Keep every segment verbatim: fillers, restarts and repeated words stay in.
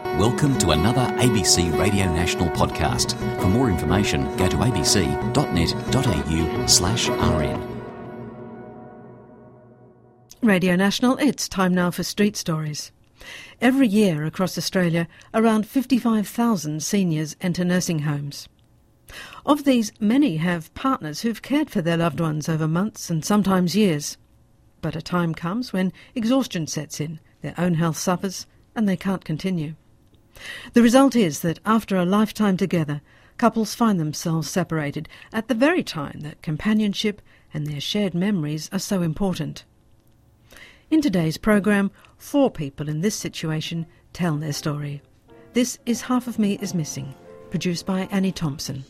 Welcome to another A B C Radio National podcast. For more information, go to abc.net.au slash rn. Radio National, it's time now for Street Stories. Every year across Australia, around fifty-five thousand seniors enter nursing homes. Of these, many have partners who've cared for their loved ones over months and sometimes years. But a time comes when exhaustion sets in, their own health suffers, and they can't continue. The result is that after a lifetime together, couples find themselves separated at the very time that companionship and their shared memories are so important. In today's programme, four people in this situation tell their story. This is Half of Me is Missing, produced by Annie Thompson.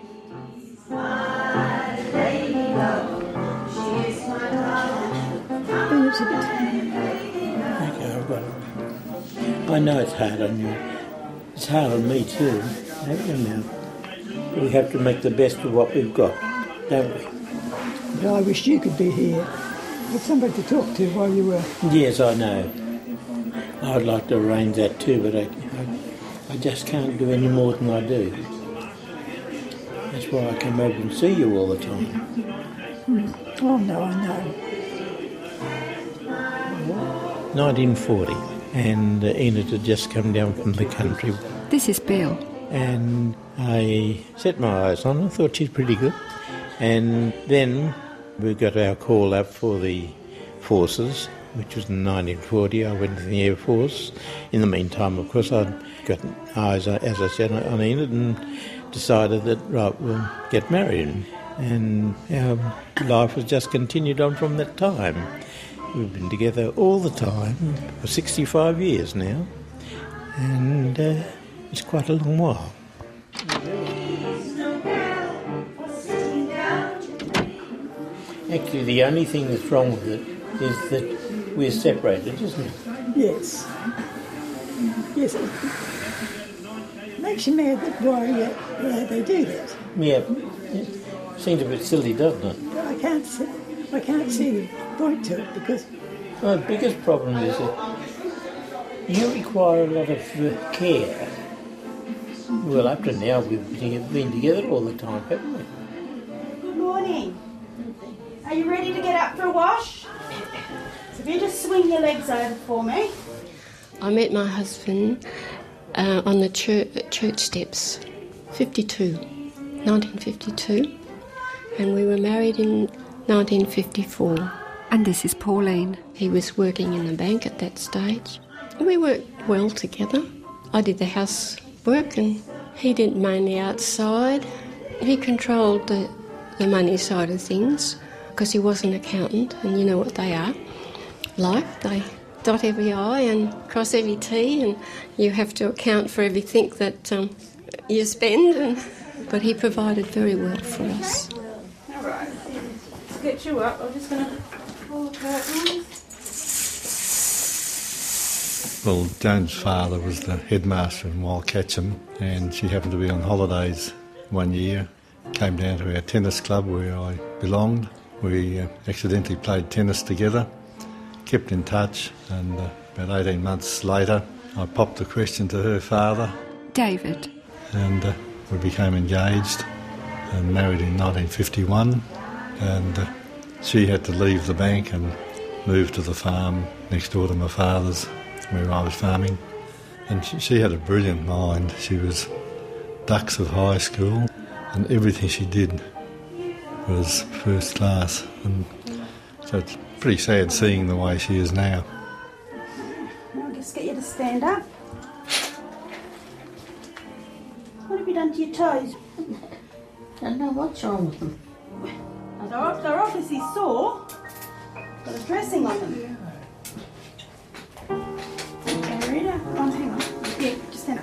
I know it's hard on you. It's hard on me too. Now. We have to make the best of what we've got, don't we? But I wish you could be here with somebody to talk to while you were... Yes, I know. I'd like to arrange that too, but I, I, I just can't do any more than I do. That's why I come over and see you all the time. Hmm. Oh, no, I know. nineteen forty. And uh, Enid had just come down from the country. This is Bill. And I set my eyes on her, thought she's pretty good. And then we got our call up for the forces, which was in nineteen forty. I went to the Air Force. In the meantime, of course, I'd got eyes, as I said, on Enid and decided that, right, we'll get married. And our life has just continued on from that time. We've been together all the time for sixty-five years now, and uh, it's quite a long while. Actually, the only thing that's wrong with it is that we're separated, isn't it? Yes. Yes. It makes you mad that why uh, they do that. Yeah. It seems a bit silly, doesn't it? I can't see, I can't see the point to it because... Well, the biggest problem is that you require a lot of uh, care. Well, up to now we've been together all the time, haven't we? Good morning. Are you ready to get up for a wash? So if you just swing your legs over for me. I met my husband uh, on the church, church steps, fifty-two, nineteen fifty-two, and we were married in nineteen fifty-four. And this is Pauline. He was working in the bank at that stage. We worked well together. I did the housework and he did mainly outside. He controlled the, the money side of things because he was an accountant, and you know what they are like. They dot every I and cross every T, and you have to account for everything that um, you spend. And, but he provided very well for us. All right. To get you up, I'm just going to... Well, Joan's father was the headmaster in Wildcatcham, and she happened to be on holidays one year. Came down to our tennis club where I belonged. We uh, accidentally played tennis together, kept in touch, and uh, about eighteen months later I popped the question to her father. David. And uh, we became engaged and married in nineteen fifty-one, and uh, she had to leave the bank and move to the farm next door to my father's where I was farming. And she, she had a brilliant mind. She was dux of high school, and everything she did was first class. And so it's pretty sad seeing the way she is now. I'll just get you to stand up. What have you done to your toes? I don't know what's wrong with them. They're, they're obviously sore. Got a dressing on them. Okay, Rita. Oh, hang on. Yeah, just stand up.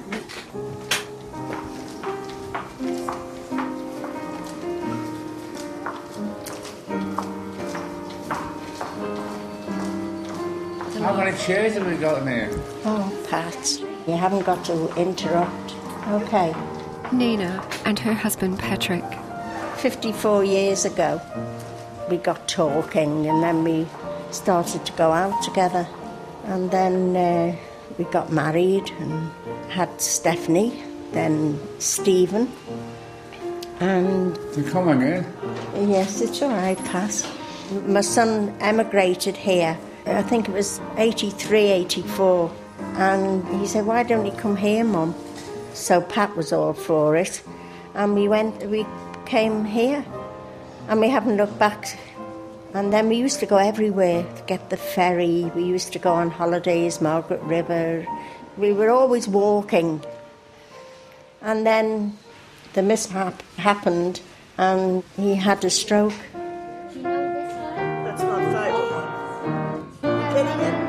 How many chairs have we got in there? Oh, Pat, you haven't got to interrupt. Okay. Nina and her husband Patrick. fifty-four years ago, we got talking and then we started to go out together. And then uh, we got married and had Stephanie, then Stephen. And... You come again? Yes, it's all right, Cass. My son emigrated here, I think it was eighty-three, eighty-four, and he said, why don't you come here, Mum? So Pat was all for it, and we went, we came here, and we haven't looked back. And then we used to go everywhere to get the ferry, we used to go on holidays, Margaret River, we were always walking. And then the mishap happened, and he had a stroke. That's my favourite one. Getting it.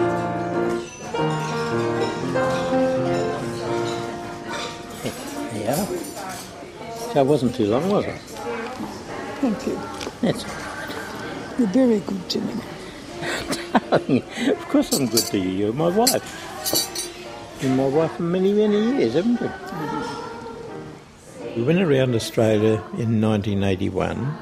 Yeah. So it wasn't too long, was it? Thank you. That's all right. You're very good to me. Darling, of course I'm good to you. You're my wife. You're my wife for many, many years, haven't you? We went around Australia in nineteen eighty-one,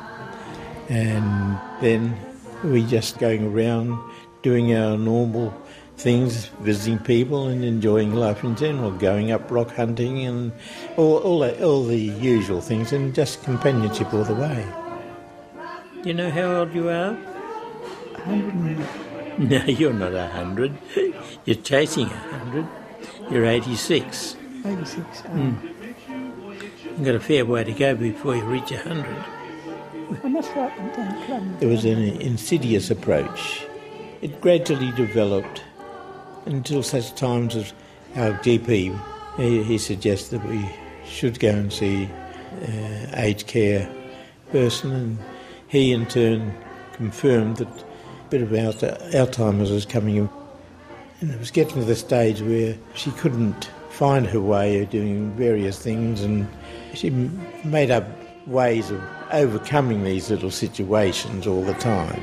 and then we just going around doing our normal things, visiting people and enjoying life in general, going up rock hunting and all, all, the, all the usual things, and just companionship all the way. Do you know how old you are? A hundred. No, you're not a hundred. You're chasing a hundred. You're eighty-six. eighty-six. Oh. Mm. You've got a fair way to go before you reach a hundred. I must write them down. Club. There was an insidious approach. It gradually developed until such times as our G P, he, he suggested that we should go and see uh, aged care person, and he in turn confirmed that a bit of Alzheimer's was coming in. And it was getting to the stage where she couldn't find her way of doing various things, and she made up ways of overcoming these little situations all the time.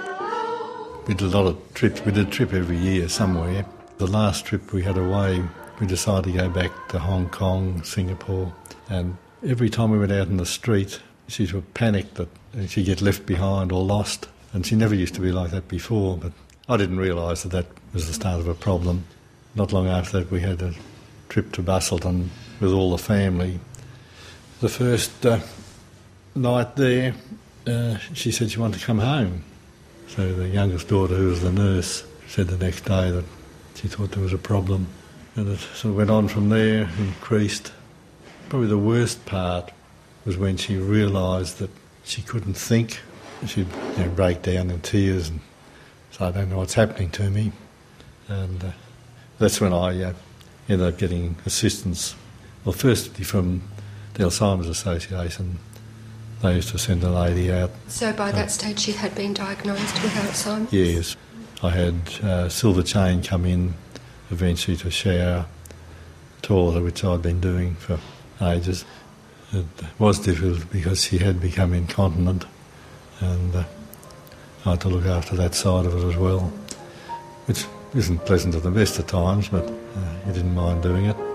We did a lot of trips. We did a trip every year somewhere. The last trip we had away, we decided to go back to Hong Kong, Singapore, and every time we went out in the street, she would panic that she'd get left behind or lost, and she never used to be like that before, but I didn't realise that that was the start of a problem. Not long after that we had a trip to Busselton with all the family. The first uh, night there, uh, she said she wanted to come home. So the youngest daughter, who was the nurse, said the next day that she thought there was a problem. And it sort of went on from there, increased. Probably the worst part was when she realised that she couldn't think. She'd you know, break down in tears and say, I don't know what's happening to me. And uh, that's when I uh, ended up getting assistance. Well, firstly from the Alzheimer's Association. They used to send a lady out. So by that uh, stage she had been diagnosed with Alzheimer's? Yes. I had uh, Silver Chain come in eventually to shower tour, which I'd been doing for ages. It was difficult because she had become incontinent, and uh, I had to look after that side of it as well, which isn't pleasant at the best of times, but uh, you didn't mind doing it.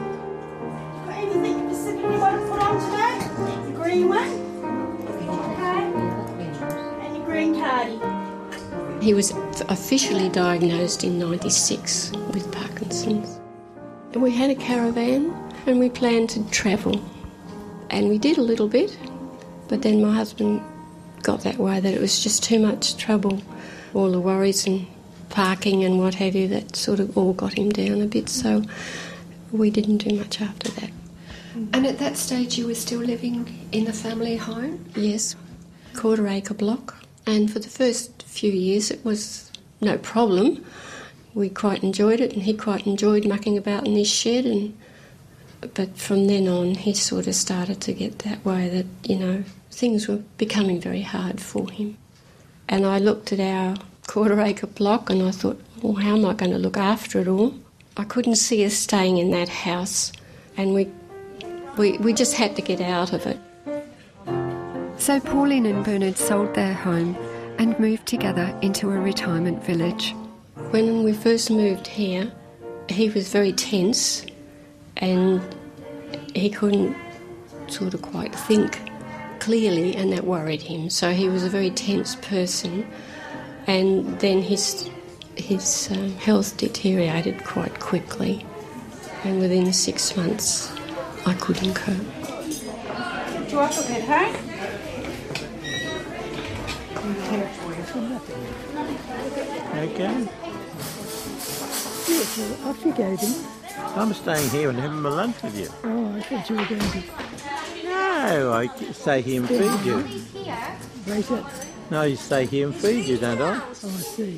Got anything specific you want to put on today? The green one? He was officially diagnosed in ninety-six with Parkinson's. We had a caravan and we planned to travel. And we did a little bit, but then my husband got that way that it was just too much trouble. All the worries and parking and what have you, that sort of all got him down a bit, so we didn't do much after that. And at that stage you were still living in the family home? Yes, quarter acre block. And for the first few years it was no problem. We quite enjoyed it, and he quite enjoyed mucking about in his shed. And but from then on he sort of started to get that way that, you know, things were becoming very hard for him. And I looked at our quarter acre block and I thought, well, how am I going to look after it all? I couldn't see us staying in that house, and we we, we just had to get out of it. So Pauline and Bernard sold their home and moved together into a retirement village. When we first moved here, he was very tense and he couldn't sort of quite think clearly, and that worried him. So he was a very tense person. And then his his um, health deteriorated quite quickly, and within six months I couldn't cope. Do I put it home? Okay. Yes, well, off you go then. I'm staying here and having my lunch with you. Oh, I thought you were going to... No, I stay here and feed you. Where's that? No, you stay here and feed you, don't I? Oh, I see.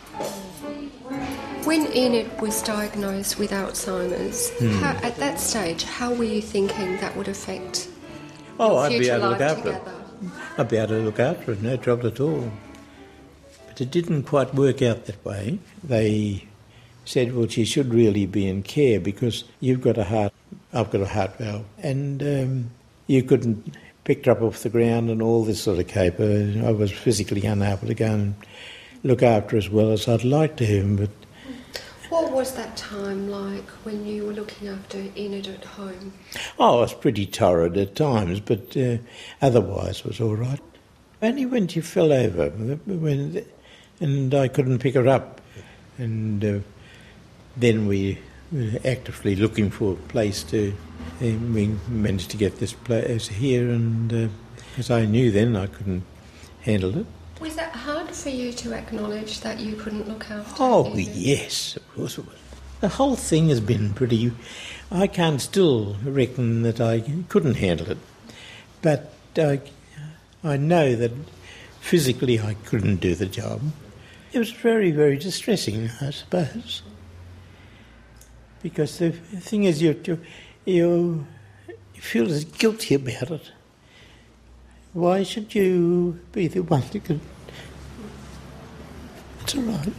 When Enid was diagnosed with Alzheimer's, Hmm. how, at that stage, how were you thinking that would affect Oh, your I'd be future able to look life after together? it. I'd be able to look after it, no trouble at all. But it didn't quite work out that way. They said, well, she should really be in care because you've got a heart, I've got a heart valve, and um, you couldn't pick her up off the ground and all this sort of caper. I was physically unable to go and look after her as well as I'd like to have, but What was that time like when you were looking after Enid at home? oh, I was pretty torrid at times, but uh, otherwise was all right. Only when she fell over, when, and I couldn't pick her up, and uh, then we were actively looking for a place to. And we managed to get this place here, and uh, as I knew then, I couldn't handle it. Was that hard for you to acknowledge that you couldn't look after Oh, Enid? yes, of course it was. The whole thing has been pretty... I can't still reckon that I couldn't handle it. But I, I know that physically I couldn't do the job. It was very, very distressing, I suppose. Because the thing is, you, you, you feel as guilty about it. Why should you be the one that could... It's all right.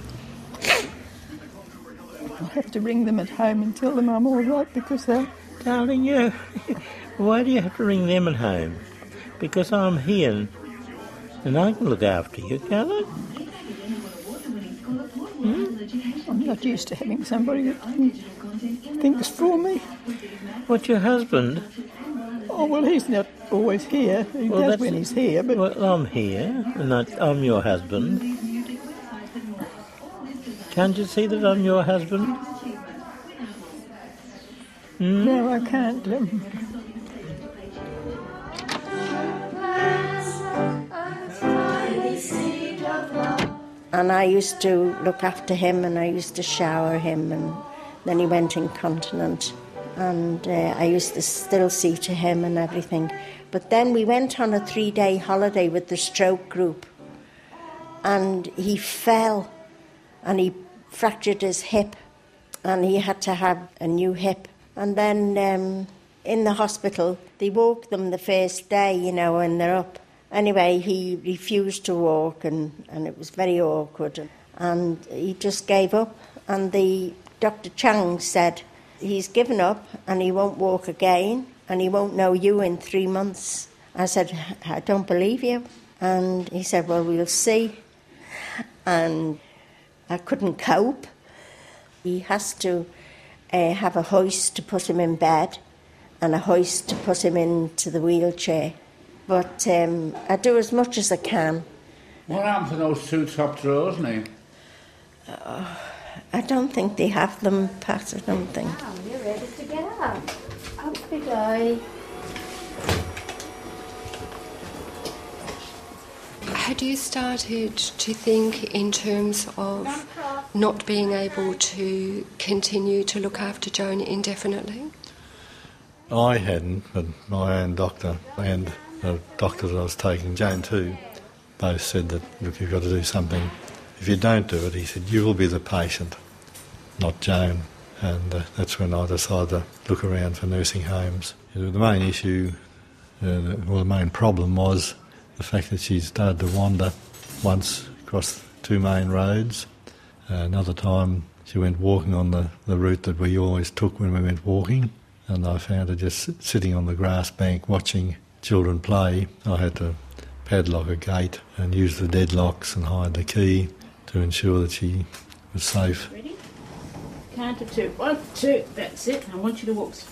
I'll have to ring them at home and tell them I'm all right because they're... Darling, you, why do you have to ring them at home? Because I'm here and, and I can look after you, can't I? Hmm? I'm not used to having somebody that thinks for me. What's your husband? Oh, well, he's not always here. He Well, does that's- when he's here, but... Well, I'm here, and I, I'm your husband. Can't you see that I'm your husband? Hmm? No, I can't. Um, And I used to look after him and I used to shower him, and then he went incontinent. And uh, I used to still see to him and everything. But then we went on a three-day holiday with the stroke group, and he fell and he fractured his hip and he had to have a new hip. And then um, in the hospital, they woke them the first day, you know, when they're up. Anyway, he refused to walk, and, and it was very awkward. And he just gave up. And the Doctor Chang said, he's given up and he won't walk again and he won't know you in three months. I said, I don't believe you. And he said, well, we'll see. And I couldn't cope. He has to uh, have a hoist to put him in bed and a hoist to put him into the wheelchair. But um, I do as much as I can. What happened to those two top drawers, Nick? Uh, I don't think they have them, Pat, I don't think. Oh, you're ready to get up. Up we go. Had you started to think in terms of not being able to continue to look after Joan indefinitely? I hadn't, but my own doctor and the doctor that I was taking, Jane too, both said that, look, you've got to do something. If you don't do it, he said, you will be the patient, not Joan. And uh, that's when I decided to look around for nursing homes. The main issue, uh, well, the main problem was the fact that she started to wander once across two main roads. Uh, another time she went walking on the, the route that we always took when we went walking, and I found her just sitting on the grass bank watching children play. I had to padlock a gate and use the deadlocks and hide the key to ensure that she was safe. Ready? Count to two. One, two. That's it. I want you to walk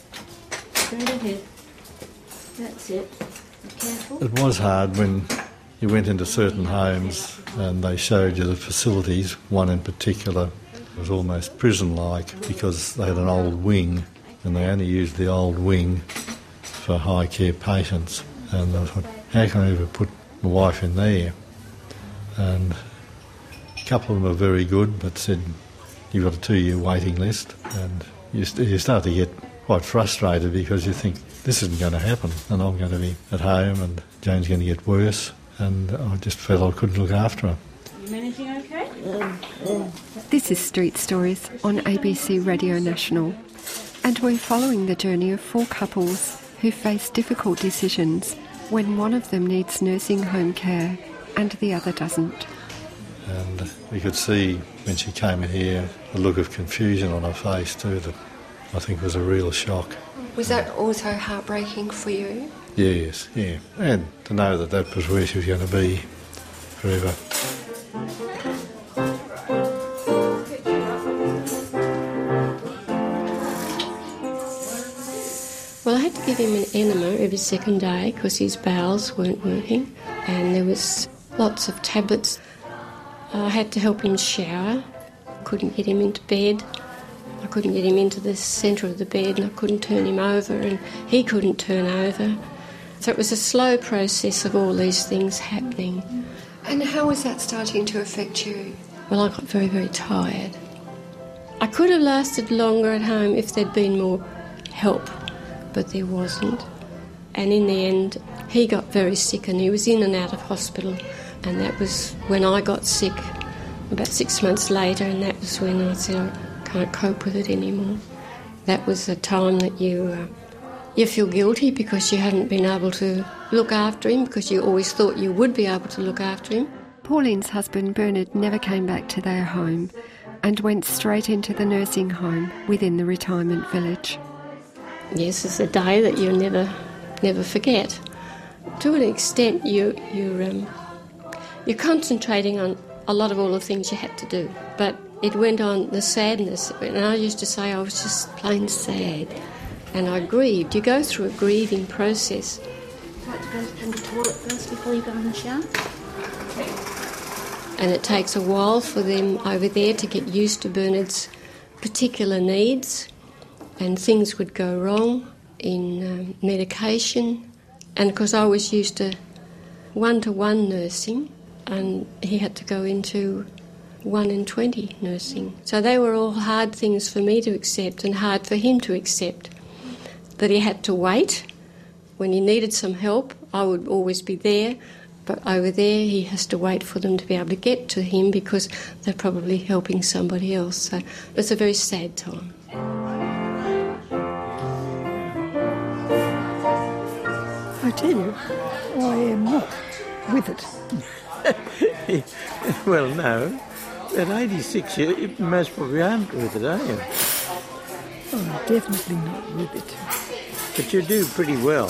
straight ahead. That's it. Be careful. It was hard when you went into certain homes and they showed you the facilities. One in particular was almost prison-like because they had an old wing and they only used the old wing for high care patients. And I thought, how can I ever put my wife in there? And a couple of them are very good, but said, you've got a two-year waiting list. And you, st- you start to get quite frustrated because you think, this isn't going to happen and I'm going to be at home and Jane's going to get worse. And I just felt I couldn't look after her. You managing okay? Um, yeah. This is Street Stories on A B C Radio National, and we're following the journey of four couples who face difficult decisions when one of them needs nursing home care and the other doesn't. And we could see when she came in here a look of confusion on her face too that I think was a real shock. Was that also heartbreaking for you? Yes, yeah. And to know that that was where she was going to be forever. Well, I had to give him an enema every second day because his bowels weren't working, and there was lots of tablets. I had to help him shower. Couldn't get him into bed. I couldn't get him into the centre of the bed, and I couldn't turn him over, and he couldn't turn over. So it was a slow process of all these things happening. And how was that starting to affect you? Well, I got very, very tired. I could have lasted longer at home if there'd been more help, but there wasn't. And in the end, he got very sick and he was in and out of hospital. And that was when I got sick, about six months later, and that was when I said, I can't cope with it anymore. That was a time that you... Uh, You feel guilty because you haven't been able to look after him, because you always thought you would be able to look after him. Pauline's husband Bernard never came back to their home and went straight into the nursing home within the retirement village. Yes, it's a day that you'll never, never forget. To an extent, you, you're, um, you're concentrating on a lot of all the things you had to do, but it went on the sadness, and I used to say I was just plain sad. And I grieved. You go through a grieving process. I'd like to go to the toilet first before you go in the shower. And it takes a while for them over there to get used to Bernard's particular needs, and things would go wrong in um, medication. And of course I was used to one-to-one nursing, and he had to go into one in twenty nursing. So they were all hard things for me to accept and hard for him to accept. That he had to wait. When he needed some help, I would always be there, but over there he has to wait for them to be able to get to him because they're probably helping somebody else. So it's a very sad time. I tell you, I am not with it. Well, no. At eighty-six, you most probably aren't with it, are you? Oh, definitely not with it. But you do pretty well.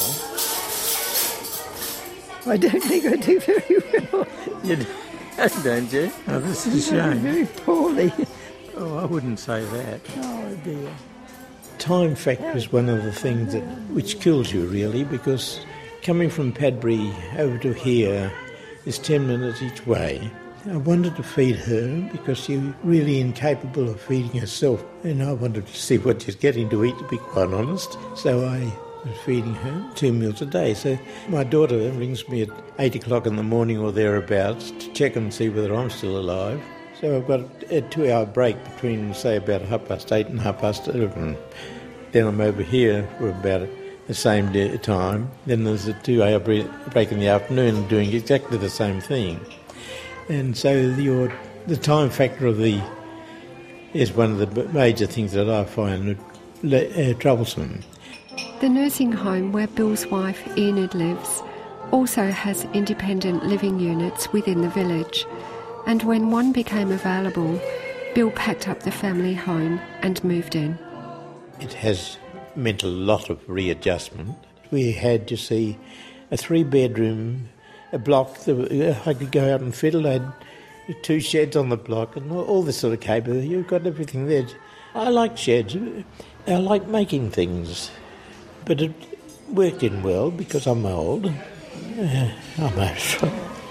I don't think I do very well. You do, don't you? Oh, this is a shame. Very poorly. Oh, I wouldn't say that. Oh, dear. Time factor is one of the things that which kills you, really, because coming from Padbury over to here is ten minutes each way. I wanted to feed her because she's really incapable of feeding herself, and I wanted to see what she's getting to eat, to be quite honest. So I was feeding her two meals a day. So my daughter rings me at eight o'clock in the morning or thereabouts to check and see whether I'm still alive. So I've got a two-hour break between, say, about half past eight and half past eleven. Then I'm over here for about the same day, time. Then there's a two-hour break in the afternoon doing exactly the same thing. And so your, the time factor of the is one of the major things that I find uh, troublesome. The nursing home where Bill's wife Enid lives also has independent living units within the village, and when one became available, Bill packed up the family home and moved in. It has meant a lot of readjustment. We had, you see, a three-bedroom a block that I could go out and fiddle. I had two sheds on the block and all this sort of cable. You've got everything there. I like sheds. I like making things. But it worked in well because I'm old. Uh, I'm old.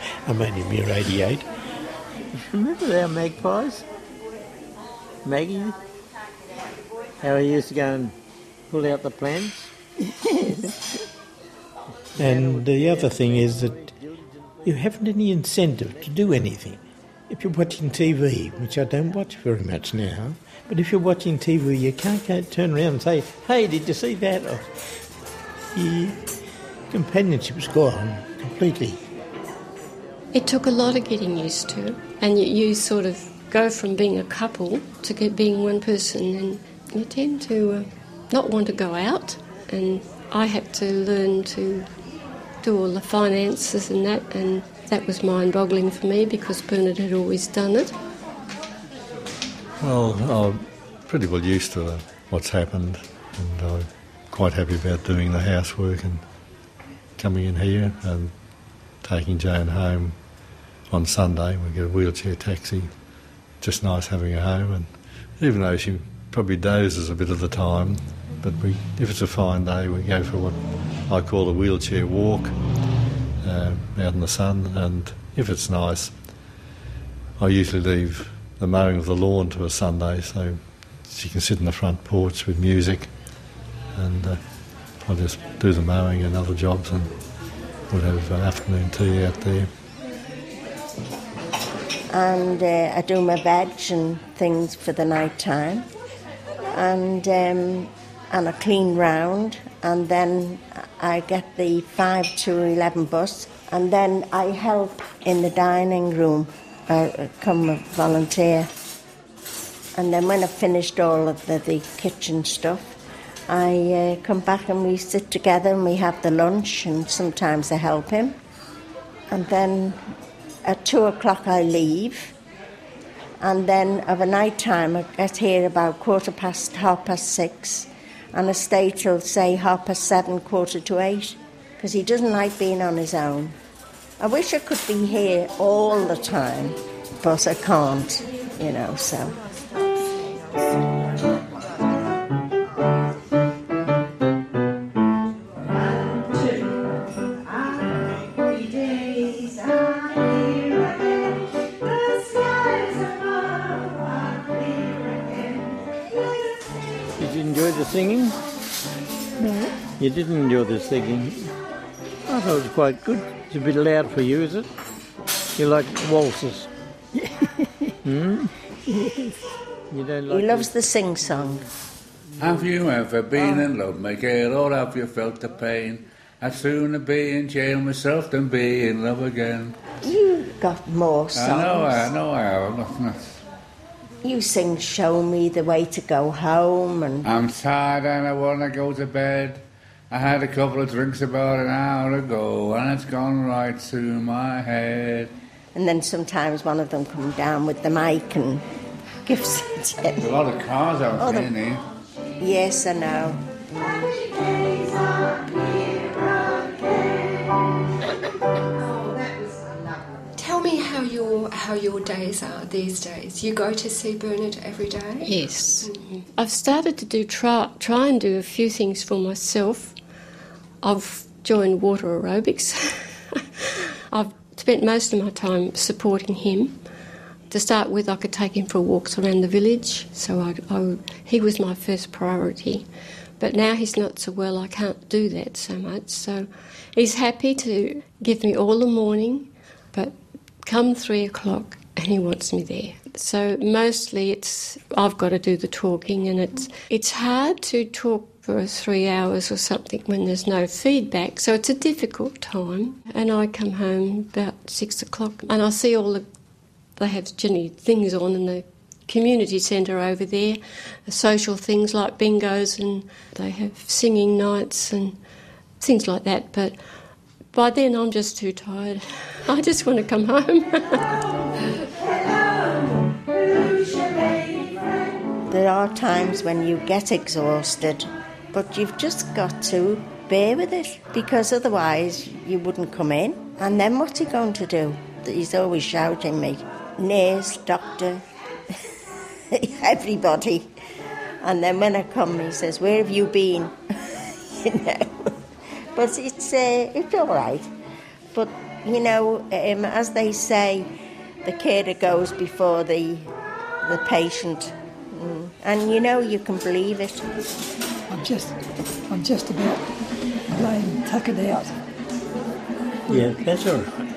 I made him irradiate. Remember our magpies? Maggie? How he used to go and pull out the plants? Yes. And the other thing is that you haven't any incentive to do anything. If you're watching T V, which I don't watch very much now, but if you're watching T V, you can't go turn around and say, hey, did you see that? Or, yeah, companionship's gone completely. It took a lot of getting used to, and you, you sort of go from being a couple to get being one person, and you tend to uh, not want to go out, and I had to learn to do all the finances and that, and that was mind-boggling for me because Bernard had always done it. Well, I'm pretty well used to uh, what's happened, and I'm quite happy about doing the housework and coming in here and taking Jane home on Sunday. We get a wheelchair taxi. Just nice having her home, and even though she probably dozes a bit of the time, but we, if it's a fine day, we go for what I call a wheelchair walk uh, out in the sun, and if it's nice, I usually leave the mowing of the lawn to a Sunday so she can sit in the front porch with music, and uh, I'll just do the mowing and other jobs, and we'll have an afternoon tea out there. And uh, I do my veg and things for the night time, and um, and I clean round, and then I get the five to eleven bus, and then I help in the dining room. I come a volunteer, and then when I've finished all of the, the kitchen stuff, I uh, come back and we sit together and we have the lunch, and sometimes I help him, and then at two o'clock I leave, and then of a night time I get here about quarter past, half past six, and I stay till, say, half past seven, quarter to eight, because he doesn't like being on his own. I wish I could be here all the time, but I can't, you know, so... Singing? No. You didn't enjoy the singing? I thought it was quite good. It's a bit loud for you, is it? You like waltzes? Hmm? Yes. You don't like he loves the sing-song. Have you ever been in love, my girl, or have you felt the pain? I'd sooner be in jail myself than be in love again. You got more songs. I know, I know I have. I'm not, not. You sing Show Me the Way to Go Home, and... I'm tired and I want to go to bed. I had a couple of drinks about an hour ago and it's gone right to my head. And then sometimes one of them come down with the mic and gives it. There's a lot of cars out oh, here, the... Neil. Yes, I know. Tell me how your how your days are these days. You go to see Bernard every day? Yes. Mm-hmm. I've started to do try try and do a few things for myself. I've joined water aerobics. I've spent most of my time supporting him. To start with, I could take him for walks around the village, so I, I, he was my first priority. But now he's not so well, I can't do that so much. So he's happy to give me all the morning, but come three o'clock and he wants me there. So mostly it's I've got to do the talking, and it's it's hard to talk for three hours or something when there's no feedback. So it's a difficult time. And I come home about six o'clock and I see all the they have Ginny things on in the community centre over there, social things like bingos, and they have singing nights and things like that. But by then I'm just too tired. I just want to come home. There are times when you get exhausted, but you've just got to bear with it, because otherwise you wouldn't come in. And then what's he going to do? He's always shouting me. Nurse, doctor, everybody. And then when I come, he says, "Where have you been?" You know. But it's uh, it's all right. But you know, um, as they say, the carer goes before the the patient. Mm. And, you know, you can believe it. I'm just, I'm just about blame tuckered out. Yeah, that's all right.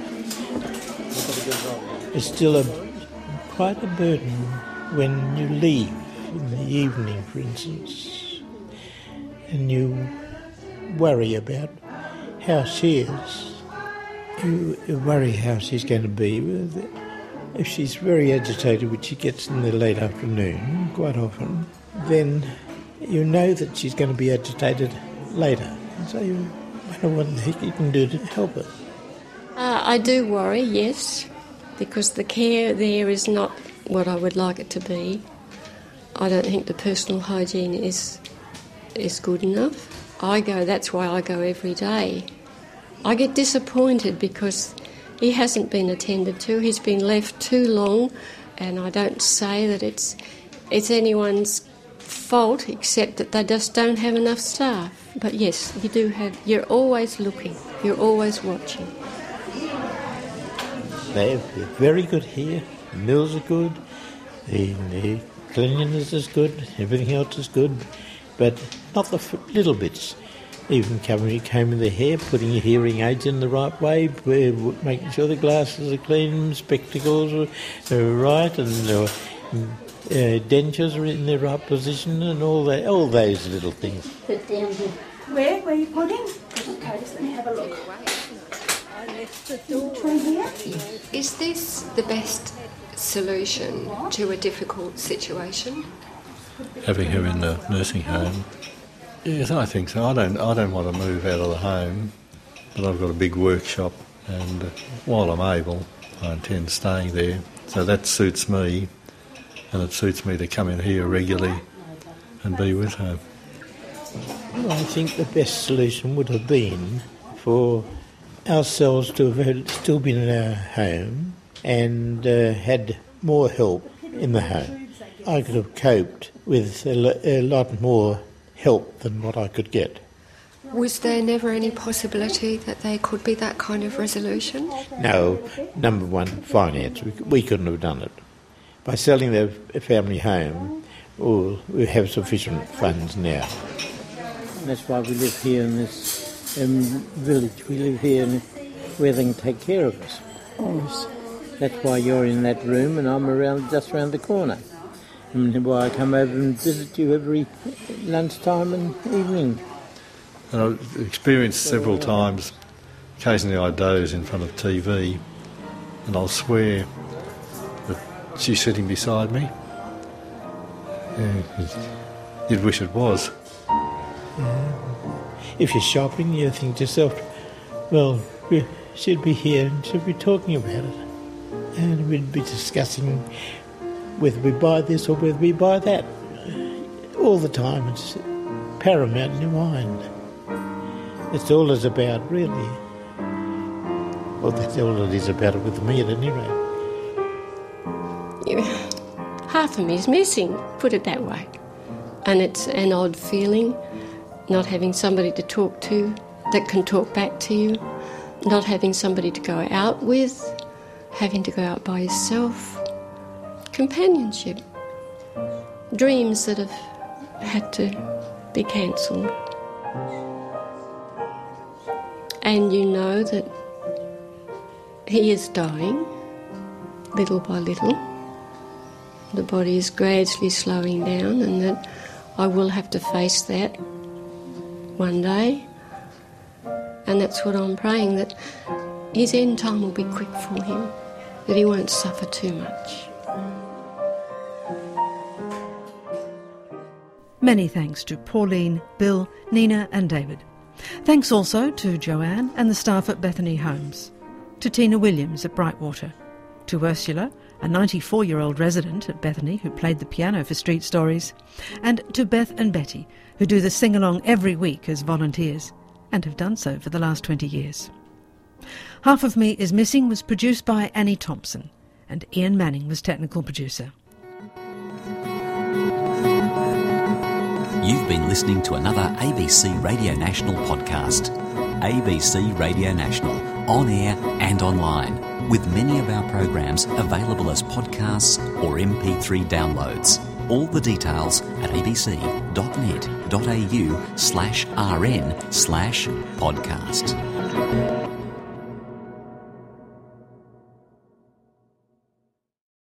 It's still a quite a burden when you leave in the evening, for instance, and you worry about how she is. You, you worry how she's going to be. If she's very agitated, which she gets in the late afternoon quite often, then you know that she's going to be agitated later. So you wonder what the heck you can do to help her. Uh, I do worry, yes, because the care there is not what I would like it to be. I don't think the personal hygiene is is good enough. I go, that's why I go every day. I get disappointed because he hasn't been attended to, he's been left too long, and I don't say that it's it's anyone's fault except that they just don't have enough staff. But yes, you do have, you're always looking, you're always watching. They're very good here, the meals are good, the, the cleanliness is good, everything else is good, but not the f- little bits. Even coming, combing the hair, putting your hearing aids in the right way, making sure the glasses are clean, spectacles are, are right, and uh, uh, dentures are in their right position, and all that, all those little things. Put down here. Where? Where are you putting? Okay, just let me have a look. Between here. Is this the best solution to a difficult situation? Having her in the nursing home. Yes, I think so. I don't. I don't want to move out of the home, but I've got a big workshop, and uh, while I'm able, I intend staying there. So that suits me, and it suits me to come in here regularly and be with her. Well, I think the best solution would have been for ourselves to have had, still been in our home and uh, had more help in the home. I could have coped with a, lo- a lot more help than what I could get. Was there never any possibility that there could be that kind of resolution? No. Number one, finance. We, we couldn't have done it. By selling the family home, well, we have sufficient funds now. That's why we live here in this um, village. We live here in, where they can take care of us. Oh, that's why you're in that room and I'm around just around the corner. And why I come over and visit you every lunchtime and evening. And I've experienced several times, occasionally I doze in front of T V and I'll swear that she's sitting beside me. Yeah, you'd wish it was. Yeah. If you're shopping, you think to yourself, well, we should be here and should be talking about it. And we'd be discussing whether we buy this or whether we buy that. All the time, it's paramount in your mind. That's all it's about, really. Well, that's all it is about it with me at any rate. Yeah. Half of me is missing, put it that way. And it's an odd feeling, not having somebody to talk to that can talk back to you, not having somebody to go out with, having to go out by yourself. Companionship. Dreams that have had to be cancelled. And you know that he is dying, little by little. The body is gradually slowing down, and that I will have to face that one day. And that's what I'm praying, that his end time will be quick for him, that he won't suffer too much. Many thanks to Pauline, Bill, Nina and David. Thanks also to Joanne and the staff at Bethany Homes, to Tina Williams at Brightwater, to Ursula, a ninety-four-year-old resident at Bethany who played the piano for Street Stories, and to Beth and Betty, who do the sing-along every week as volunteers, and have done so for the last twenty years. Half of Me Is Missing was produced by Annie Thompson, and Ian Manning was technical producer. You've been listening to another A B C Radio National podcast. A B C Radio National, on air and online, with many of our programs available as podcasts or M P three downloads. All the details at abc.net.au slash rn slash podcast.